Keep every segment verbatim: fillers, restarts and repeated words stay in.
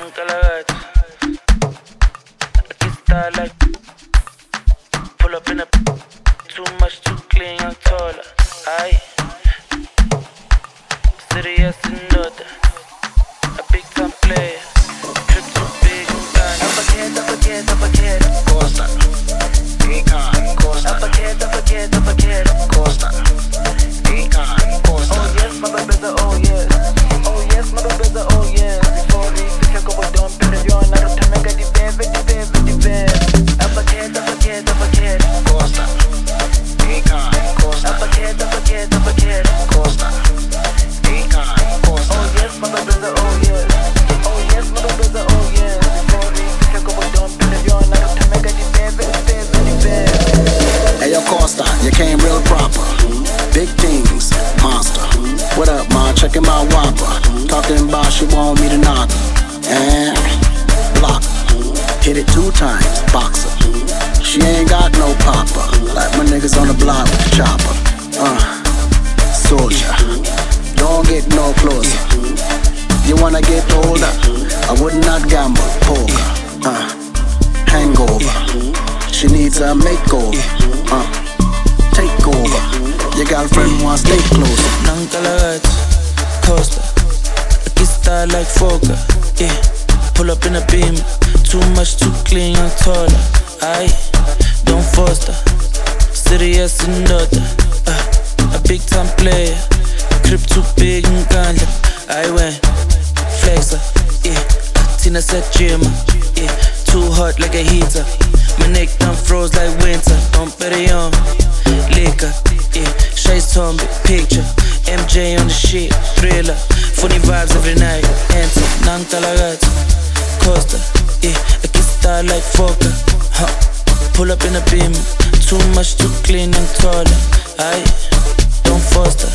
Nankalagat. Aquí está like. Pull up in a. Too much, too clean, young taller. Aye. Serious and other. A big time player. Trip too big and done. I forget, I forget, I forget. Costa. Econ. Costa. I forget, I forget, I forget. Costa. Econ. Costa. Oh yes, my baby, oh yes. Oh yes, my baby, oh yes. Before we pick up a dumb period, I don't make a debate, debate, debate. I forget, I forget, I forget. Costa. Econ. Costa. I forget, I forget, I forget. Costa. Econ. Costa. Oh yes, my baby, oh yes. Oh yes, my baby, oh yes. Before we pick up a dumb period, I don't make a debate, debate, debate. Hey yo, Costa, you came real proper. Big things, monster. What up, ma? Checking my whopper. Talking about she want me to knock her. And block her. Hit it two times, boxer. She ain't got no popper. Like my niggas on the block with the chopper. Uh, soldier. Don't get no closer. You wanna get older? I would not gamble, poker. Uh, hangover. She needs a makeover. Uh, take over. Your girlfriend wants to stay closer. Nankalagat, Costa. Aquí está like Foka. Yeah, pull up in a beam. Too much, too clean, young taller. Aye, don't foster. Serious and other. Uh, a big time player. Crip too big and ganja. I went flexer. Yeah, Tina said Jimmer. Yeah, too hot like a heater. My neck done froze like winter. Don't bet it on liquor. Yeah, Shay's on big picture. M J on the shit, thriller. Funny vibes every night. Enter, Nankalagat, Costa. Yeah, aquí está like Foka. Huh. Pull up in a beam. Too much, too clean and taller. Aye, don't foster.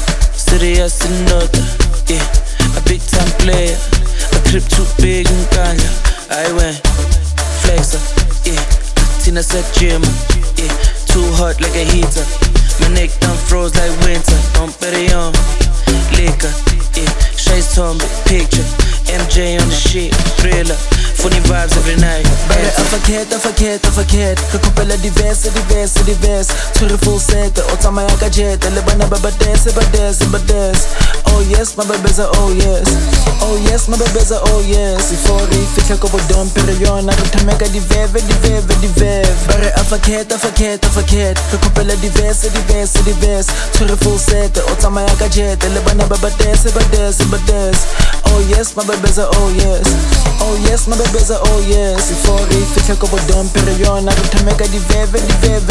Serious and other. Yeah, a big time player. A crib too big and ganja. I went flexer. Yeah, Tina said Jimmer. Yeah, too hot like a heater. My neck done froze like winter. Don't bet it on liquor. Yeah, Shay's on big picture. M J on the shit, thriller. Funny vibes every night. Bare I forget, I forget, I forget. Re kopela diverse, diverse, diverse. Tshwere full set, o tsamaya ka jet. Le bana ba ba dance, ba dance, ba dance. Oh yes, my baby's a oh yes. Oh yes, my baby's a oh yes. Before we fitla ko bo dom period, I don't make a diveve, diveve, diveve. Bare I forget, I forget, I forget. Re kopela diverse, diverse, diverse. Tshwere full set, o tsamaya ka jet. Le bana ba ba dance, ba dance, ba dance. Oh yes, my baby's a oh yes. Oh yes, my baby's a oh yes. Before we fitla ko bo dom period, I don't make a diveve, diveve,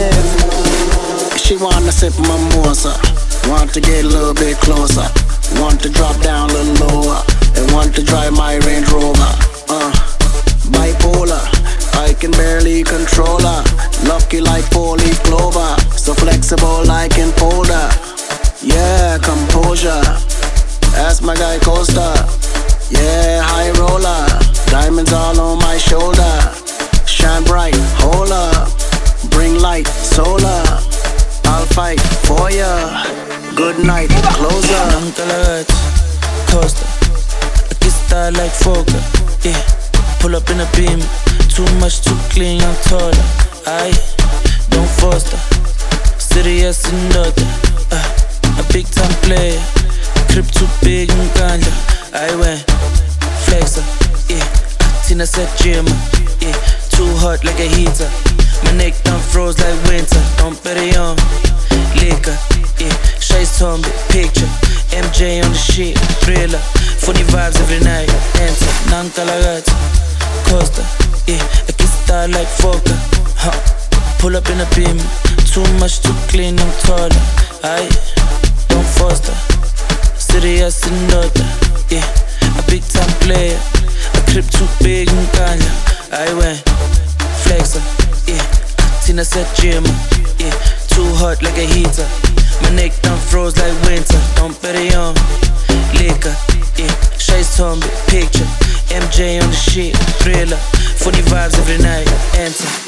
diveve. She wanna sip mimosa. Want to get a little bit closer. Want to drop down a little lower. And want to drive my Range Rover. Uh, bipolar, I can barely control her. Lucky like four-leaf clover. So flexible I can fold her. Yeah, composure. That's my guy Costa. Yeah, high roller. Diamonds all on my shoulder. Shine bright, hold up. Bring light, solar. I'll fight for ya. Good night, closer. Nankalagat, Costa. Aquí está like Foka. Yeah, pull up in a beam. Too much, too clean, young taller. Aye, don't foster. Serious and other. Uh, a big time player. Crip too big and ganja. I went flexer. Yeah, Tina said Jimmer. Yeah, too hot like a heater. My neck done froze like winter. Don't bet it on liquor. Yeah, Shay's on big picture. M J on the shit, thriller. Funny vibes every night. Enter, Nankalagat, Costa. Yeah, aquí está like Foka. Huh. Pull up in a beam. Too much, too clean, I'm taller. Aye, don't foster. Serious and other. Yeah, a big time player. A crib too big and ganja. I went flexer. Yeah, Tina said Jimmer. Yeah, too hot like a heater. My neck done froze like winter. Don't bet it on liquor. Yeah, Shay's on big picture. M J on the shit, thriller. Funny vibes every night. Enter.